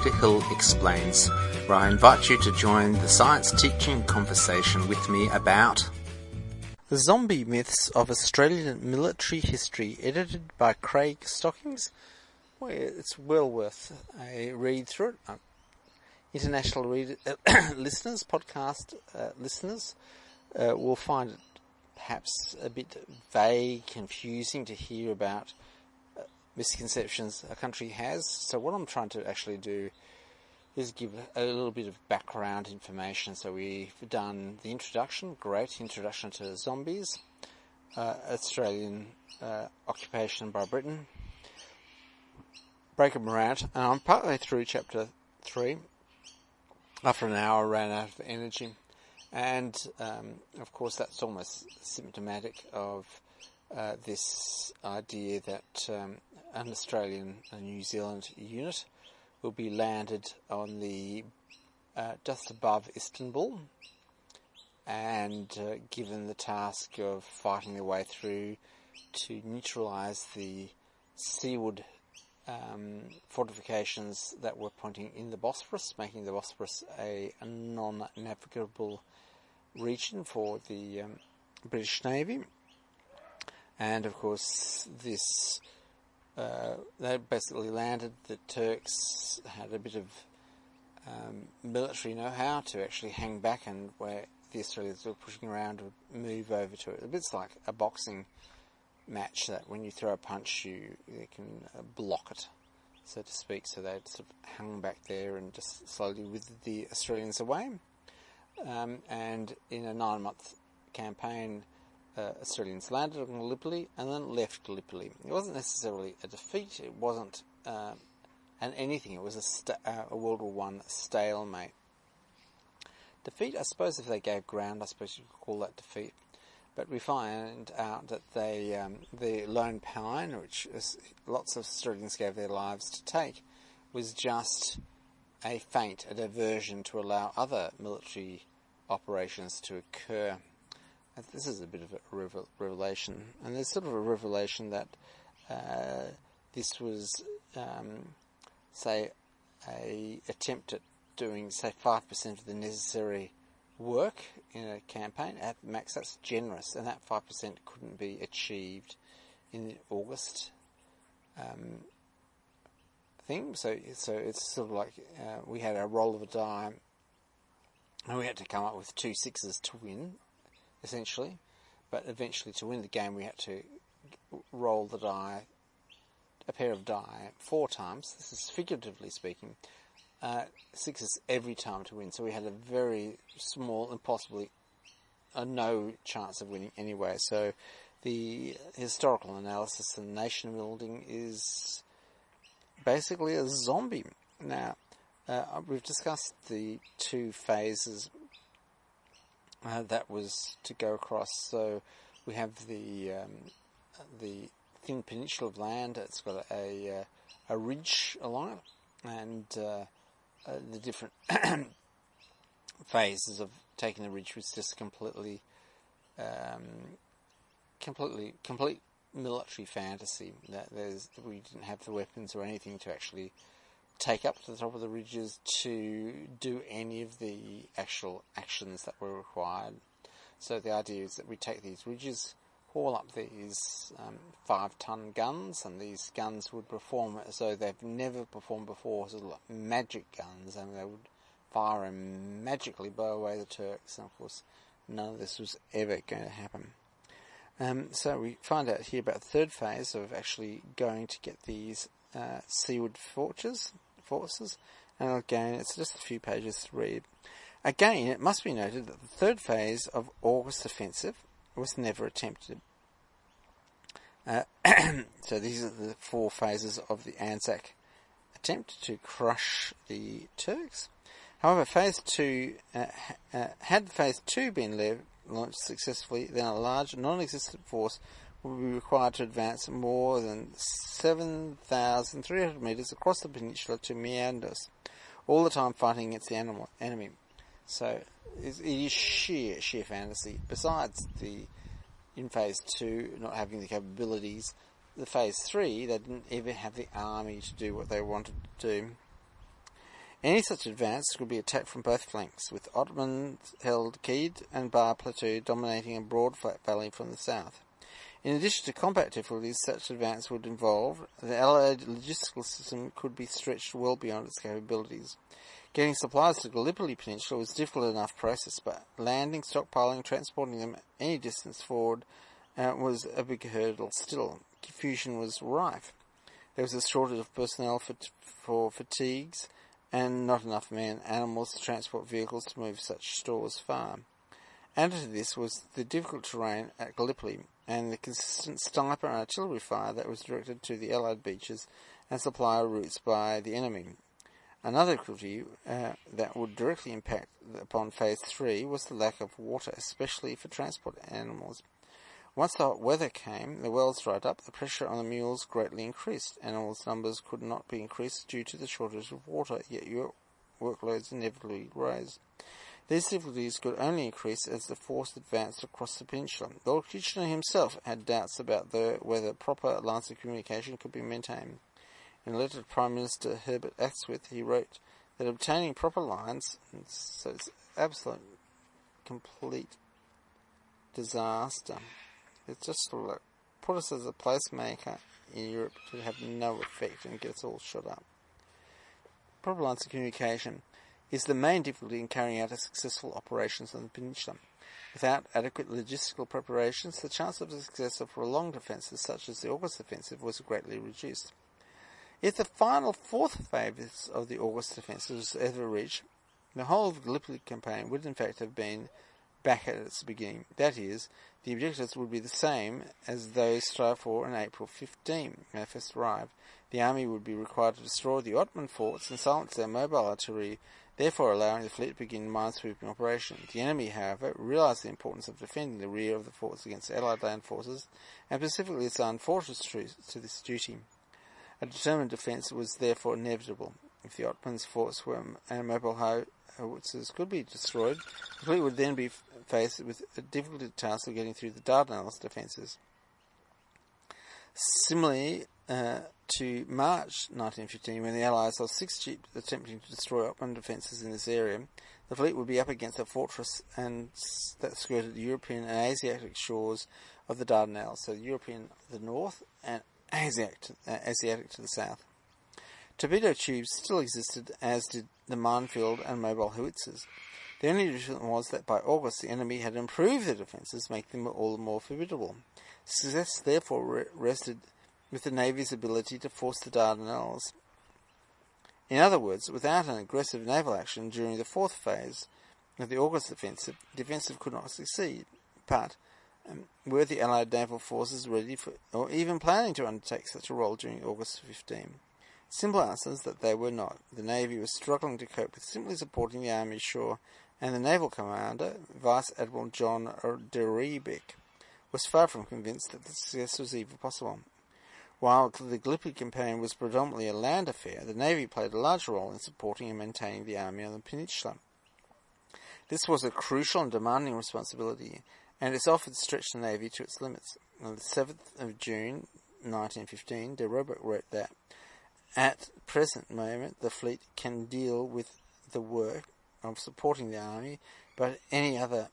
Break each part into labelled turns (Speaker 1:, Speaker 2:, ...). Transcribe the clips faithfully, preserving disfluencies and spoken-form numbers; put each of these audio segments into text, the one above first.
Speaker 1: Doctor Hill Explains, where I invite you to join the science teaching conversation with me about the zombie myths of Australian military history, edited by Craig Stockings. Well, it's well worth a read through it. Uh, international read, uh, listeners, podcast uh, listeners, uh, will find it perhaps a bit vague, confusing to hear about uh, misconceptions a country has. So what I'm trying to actually do is give a little bit of background information. So we've done the introduction, great introduction to zombies, uh, Australian uh, occupation by Britain, break them around, and I'm partway through chapter three. After an hour, ran out of energy, and um, of course that's almost symptomatic of uh, this idea that um, an Australian and New Zealand unit will be landed on the uh, just above Istanbul, and uh, given the task of fighting their way through to neutralise the seaward Um, fortifications that were pointing in the Bosphorus, making the Bosphorus a, a non-navigable region for the um, British Navy. And of course this uh, they basically landed. The Turks had a bit of um, military know-how to actually hang back, and where the Australians were pushing around would move over to it. A bit like a boxing match, that when you throw a punch you, you can uh, block it, so to speak. So they sort of hung back there and just slowly withered the Australians away. Um, and in a nine-month campaign, uh, Australians landed on Gallipoli and then left Gallipoli. It wasn't necessarily a defeat, it wasn't uh, an anything, it was a, sta- uh, a World War One stalemate. Defeat, I suppose if they gave ground, I suppose you could call that defeat. But we find out that they, um, the Lone Pine, which is, lots of Australians gave their lives to take, was just a feint, a diversion to allow other military operations to occur. And this is a bit of a revel- revelation, and there's sort of a revelation that uh, this was, um, say, a attempt at doing, say, five percent of the necessary work in a campaign at max. That's generous, and that five percent couldn't be achieved in the August um, thing. So, so it's sort of like uh, we had a roll of a die, and we had to come up with two sixes to win, essentially. But eventually, to win the game, we had to roll the die, a pair of die, four times. This is figuratively speaking. Uh, sixes every time to win, so we had a very small and possibly a no chance of winning anyway. So the historical analysis and nation building is basically a zombie. Now, uh, we've discussed the two phases uh, that was to go across. So we have the um, the thin peninsula of land. It's got a a, a ridge along it, and uh, Uh, the different phases of taking the ridge was just completely, um, completely, complete military fantasy. That there's, we didn't have the weapons or anything to actually take up to the top of the ridges to do any of the actual actions that were required. So the idea is that we take these ridges, haul up these um, five-ton guns, and these guns would perform as though they've never performed before, sort of like magic guns, and they would fire and magically blow away the Turks. And of course, none of this was ever going to happen. Um, so we find out here about the third phase of actually going to get these uh, seaward forces, forces, and again, it's just a few pages to read. Again, it must be noted that the third phase of August offensive was never attempted. Uh, so these are the four phases of the Anzac attempt to crush the Turks. However, phase two, uh, uh, had phase two been le- launched successfully, then a large non-existent force would be required to advance more than seven thousand three hundred metres across the peninsula to Meanders, all the time fighting against the animal, enemy. So it is sheer, sheer fantasy. Besides the, in phase two, not having the capabilities, the phase three, they didn't even have the army to do what they wanted to do. Any such advance could be attacked from both flanks, with Ottomans held Keid and Bar Plateau dominating a broad flat valley from the south. In addition to combat difficulties such advance would involve, the Allied logistical system could be stretched well beyond its capabilities. Getting supplies to Gallipoli Peninsula was a difficult enough process, but landing, stockpiling, transporting them any distance forward uh, was a big hurdle still. Confusion was rife. There was a shortage of personnel for, t- for fatigues, and not enough men, animals to transport vehicles to move such stores far. Added to this was the difficult terrain at Gallipoli, and the consistent sniper and artillery fire that was directed to the Allied beaches and supply routes by the enemy. Another difficulty uh, that would directly impact upon Phase three was the lack of water, especially for transport animals. Once the hot weather came, the wells dried up, the pressure on the mules greatly increased. Animals' numbers could not be increased due to the shortage of water, yet your workloads inevitably rose. These difficulties could only increase as the force advanced across the peninsula. Lord Kitchener himself had doubts about the, whether proper lines of communication could be maintained. In a letter to Prime Minister Herbert Asquith, he wrote that obtaining proper lines, so it's absolute, complete disaster. It's just sort of like put us as a placemaker in Europe to have no effect and get us all shut up. Proper lines of communication is the main difficulty in carrying out a successful operations on the peninsula. Without adequate logistical preparations, the chance of the success of prolonged offences such as the August Offensive was greatly reduced. If the final fourth phase of the August Offensive was ever reached, the whole of the Gallipoli campaign would in fact have been back at its beginning. That is, the objectives would be the same as those strived for on April fifteenth, when they first arrived. The army would be required to destroy the Ottoman forts and silence their mobile artillery, therefore allowing the fleet to begin minesweeping operations. The enemy, however, realised the importance of defending the rear of the forts against Allied land forces, and specifically assigned fortress troops to this duty. A determined defence was therefore inevitable. If the Ottomans' forts were and mobile howitzers could be destroyed, the fleet would then be faced with a difficult task of getting through the Dardanelles defences. Similarly uh, to March nineteen fifteen, when the Allies lost six ships attempting to destroy Ottoman defences in this area, the fleet would be up against a fortress and that skirted the European and Asiatic shores of the Dardanelles, so the European to the north and Asiatic to, uh, Asiatic to the south. Torpedo tubes still existed, as did the minefield and mobile howitzers. The only difference was that by August the enemy had improved their defences, making them all the more formidable. Success therefore re- rested with the Navy's ability to force the Dardanelles. In other words, without an aggressive naval action during the fourth phase of the August offensive, the offensive could not succeed. But um, were the Allied naval forces ready for, or even planning to undertake such a role during August fifteenth? Simple answer is that they were not. The Navy was struggling to cope with simply supporting the Army ashore, and the naval commander, Vice Admiral John de Riebeck, was far from convinced that the success was even possible. While the Gallipoli campaign was predominantly a land affair, the Navy played a large role in supporting and maintaining the Army on the peninsula. This was a crucial and demanding responsibility, and it's often stretched the Navy to its limits. On the seventh of June nineteen fifteen, de Riebeck wrote that, at the present moment, the fleet can deal with the work of supporting the Army, but any other,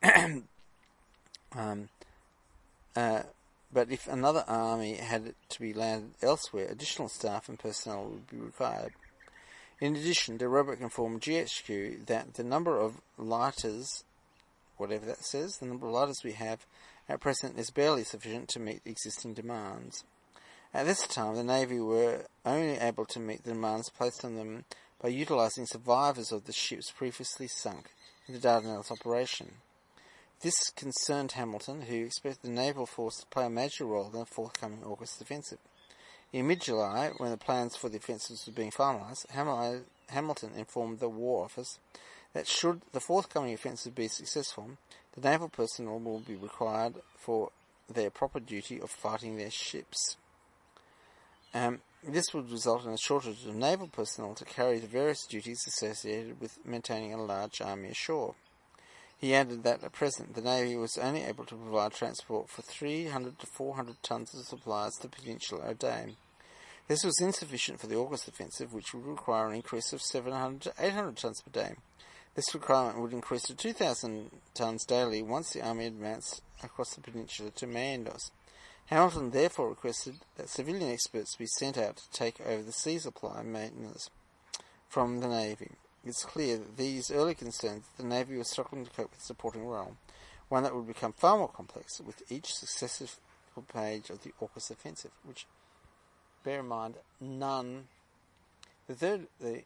Speaker 1: um, uh, but if another army had to be landed elsewhere, additional staff and personnel would be required. In addition, de Riebeck informed G H Q that the number of lighters, whatever that says, the number of lighters we have at present is barely sufficient to meet existing demands. At this time, the Navy were only able to meet the demands placed on them by utilising survivors of the ships previously sunk in the Dardanelles operation. This concerned Hamilton, who expected the naval force to play a major role in the forthcoming August offensive. In mid-July, when the plans for the offensives were being finalised, Ham- Hamilton informed the War Office that should the forthcoming offensive be successful, the naval personnel will be required for their proper duty of fighting their ships. Um, this would result in a shortage of naval personnel to carry the various duties associated with maintaining a large army ashore. He added that at present the Navy was only able to provide transport for three hundred to four hundred tons of supplies to the peninsula a day. This was insufficient for the August offensive, which would require an increase of seven hundred to eight hundred tons per day. This requirement would increase to two thousand tons daily once the army advanced across the peninsula to Mandos. Hamilton therefore requested that civilian experts be sent out to take over the sea supply maintenance from the Navy. It's clear that these early concerns that the Navy was struggling to cope with the supporting role, one that would become far more complex with each successive page of the August offensive, which, bear in mind, none. The third, the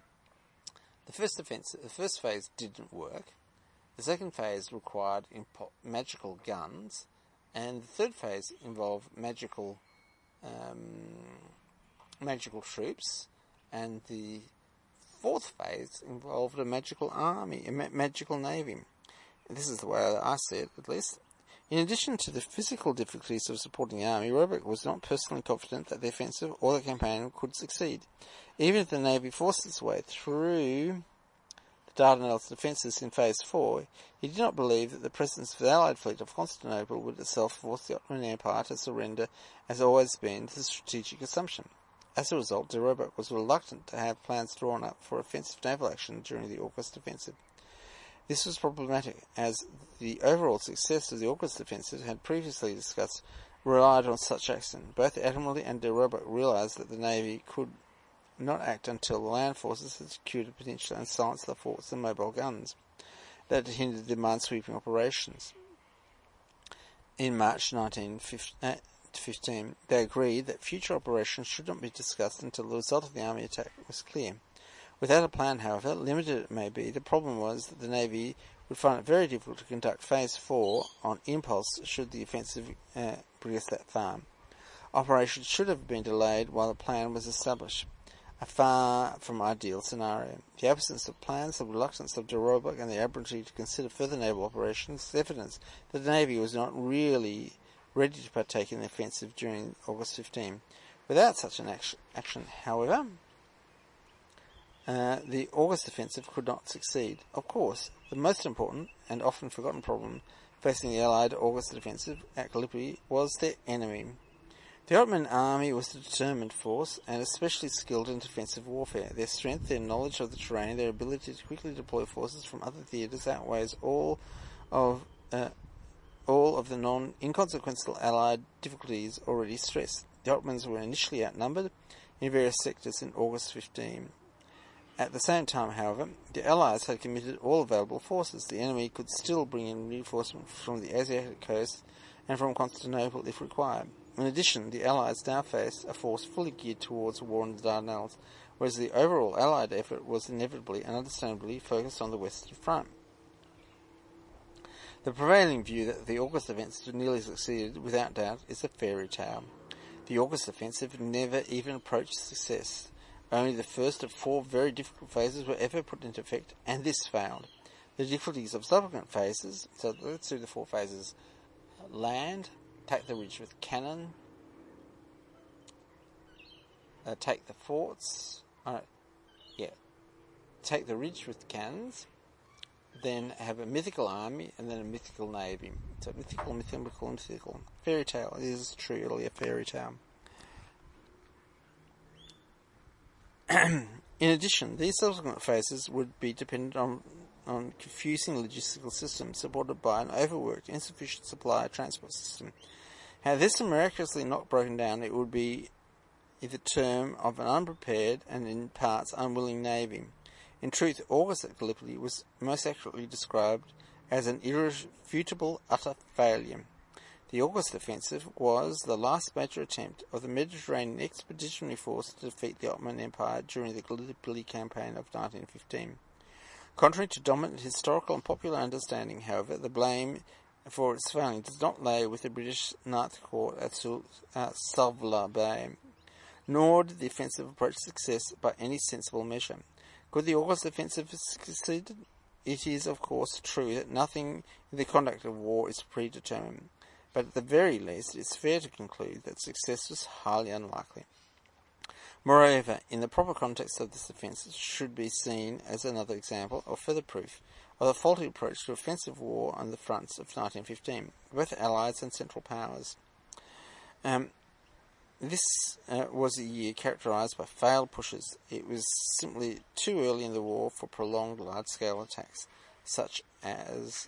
Speaker 1: the first offensive, the first phase didn't work. The second phase required impo- magical guns, and the third phase involved magical, um, magical troops, and the fourth phase involved a magical army, a ma- magical navy. And this is the way I see it, at least. In addition to the physical difficulties of supporting the army, Roebuck was not personally confident that the offensive or the campaign could succeed. Even if the Navy forced its way through the Dardanelles defences in Phase four, he did not believe that the presence of the Allied fleet of Constantinople would itself force the Ottoman Empire to surrender, as always been the strategic assumption. As a result, de Roebuck was reluctant to have plans drawn up for offensive naval action during the August offensive. This was problematic, as the overall success of the August offensive had previously discussed relied on such action. Both Admiralty and de Roebuck realised that the Navy could not act until the land forces had secured the peninsula and silenced the forts and mobile guns that had hindered the mine-sweeping operations. In March nineteen fifteen, they agreed that future operations should not be discussed until the result of the army attack was clear. Without a plan, however, limited it may be, the problem was that the Navy would find it very difficult to conduct Phase four on impulse should the offensive uh, bring us that far. Operations should have been delayed while the plan was established, a far from ideal scenario. The absence of plans, the reluctance of de Roebuck and the Admiralty to consider further naval operations is evidence that the Navy was not really ready to partake in the offensive during August fifteenth. Without such an action, action however, Uh, the August offensive could not succeed. Of course, the most important and often forgotten problem facing the Allied August offensive at Gallipoli was their enemy. The Ottoman army was a determined force and especially skilled in defensive warfare. Their strength, their knowledge of the terrain, their ability to quickly deploy forces from other theatres outweighs all of uh, all of the non-inconsequential Allied difficulties already stressed. The Ottomans were initially outnumbered in various sectors in August fifteenth. At the same time, however, the Allies had committed all available forces. The enemy could still bring in reinforcements from the Asiatic coast and from Constantinople if required. In addition, the Allies now faced a force fully geared towards a war in the Dardanelles, whereas the overall Allied effort was inevitably and understandably focused on the Western Front. The prevailing view that the August offensive nearly succeeded, without doubt, is a fairy tale. The August offensive never even approached success. Only the first of four very difficult phases were ever put into effect, and this failed. The difficulties of subsequent phases, so let's do the four phases. Land, take the ridge with cannon, uh, take the forts, uh, yeah, take the ridge with cannons, then have a mythical army, and then a mythical navy. So mythical, mythical, and mythical. Fairy tale. It is truly a fairy tale. In addition, these subsequent phases would be dependent on, on confusing logistical systems supported by an overworked, insufficient supply transport system. Had this miraculously not broken down, it would be the term of an unprepared and in parts unwilling navy. In truth, August at Gallipoli was most accurately described as an irrefutable utter failure. The August offensive was the last major attempt of the Mediterranean Expeditionary Force to defeat the Ottoman Empire during the Gallipoli campaign of nineteen fifteen. Contrary to dominant historical and popular understanding, however, the blame for its failing does not lay with the British Ninth Corps at Suvla Bay, nor did the offensive approach success by any sensible measure. Could the August offensive have succeeded? It is, of course, true that nothing in the conduct of war is predetermined, but at the very least it is fair to conclude that success was highly unlikely. Moreover, in the proper context of this offence, it should be seen as another example or further proof of the faulty approach to offensive war on the fronts of nineteen fifteen, both Allies and Central Powers. Um, This uh, was a year characterised by failed pushes. It was simply too early in the war for prolonged large-scale attacks, such as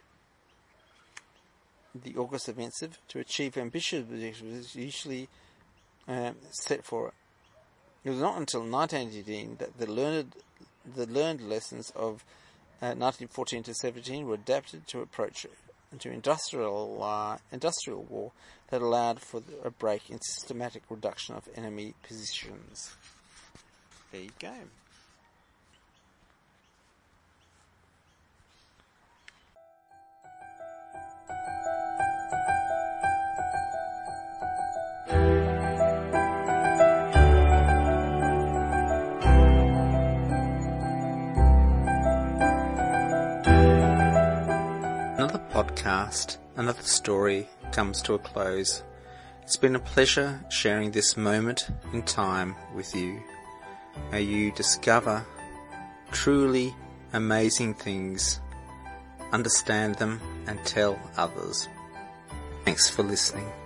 Speaker 1: the August Offensive, to achieve ambitious objectives usually um, set for it. It was not until nineteen eighteen that the learned the learned lessons of uh, nineteen fourteen to seventeen were adapted to approach to industrial uh, industrial war that allowed for a break in systematic reduction of enemy positions. There you go. Another podcast, another story comes to a close. It's been a pleasure sharing this moment in time with you. May you discover truly amazing things, understand them, and tell others. Thanks for listening.